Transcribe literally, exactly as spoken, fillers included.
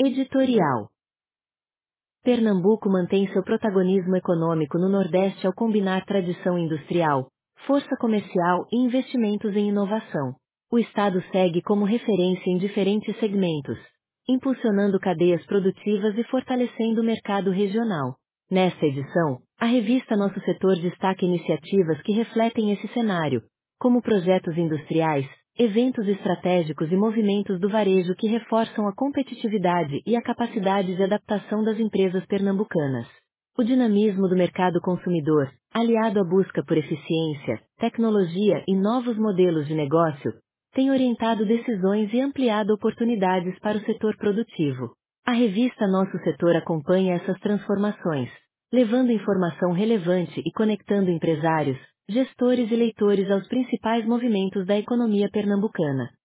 Editorial. Pernambuco mantém seu protagonismo econômico no Nordeste ao combinar tradição industrial, força comercial e investimentos em inovação. O Estado segue como referência em diferentes segmentos, impulsionando cadeias produtivas e fortalecendo o mercado regional. Nesta edição, a revista Nosso Setor destaca iniciativas que refletem esse cenário, como projetos industriais, eventos estratégicos e movimentos do varejo que reforçam a competitividade e a capacidade de adaptação das empresas pernambucanas. O dinamismo do mercado consumidor, aliado à busca por eficiência, tecnologia e novos modelos de negócio, tem orientado decisões e ampliado oportunidades para o setor produtivo. A revista Nosso Setor acompanha essas transformações, levando informação relevante e conectando empresários, gestores e leitores aos principais movimentos da economia pernambucana.